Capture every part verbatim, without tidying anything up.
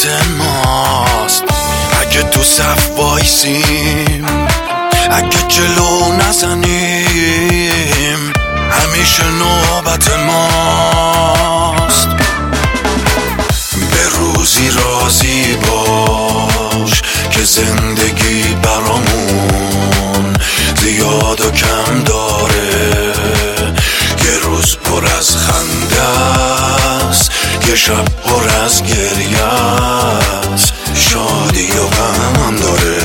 ماست. اگه تو صف وایسیم، اگه جلو نزنیم، همیشه نوبت ماست. به روزی راضی باش که زندگی برامون زیاد و کم داره. یه روز پر از خنده است، یه شب پر از گریه است، شادی و غم داره.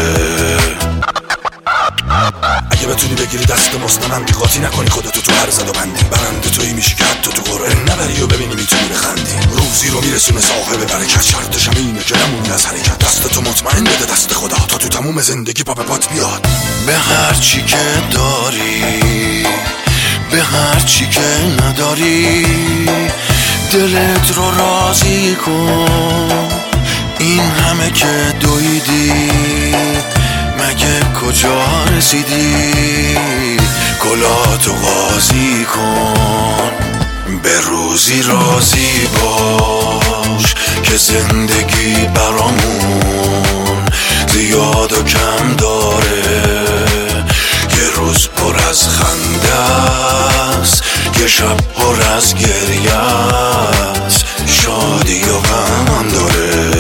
اگه بتونی بگیری دست مستمم، قاطی نکنی خودتو تو هر زد و بندی، برنده تویی میشی که حتی تو قرعه نبری و ببینی میتونی بخندی. روزی رو میرسونه صاحب برکت، شرطش هم اینه که نمونی از حرکت. دستتو مطمئن بده دست خدا تا تو تموم زندگی پا به پات بیاد. به هر چی که داری، به هر چی که نداری، دلت رو راضی کن. این همه که دویدی، مگه کجا رسیدی؟ کلاتو قاضی کن. به روزی راضی باش که زندگی برامون زیاد و کم داره. یه روز پر از خنده است، یه شب پر از گریه است، شادی و غم داره.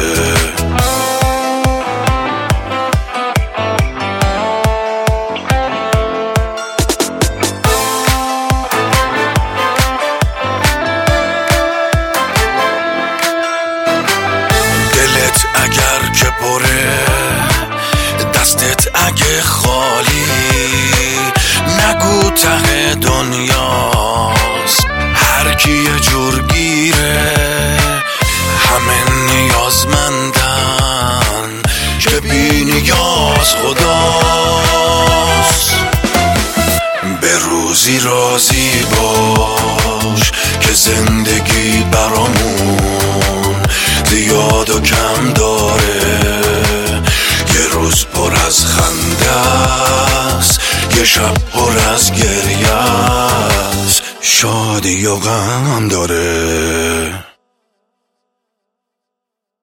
اگر که پره، دستت اگه خالی، نگو ته دنیاست هر کی یه جور گیره. همه نیازمندن که بی نیاز خداست. به روزی راضی باش که زندگی برامون زیاد و کم داره. یه روز پر از خنده است، یه شب پر از گریه است، شادی و غم داره.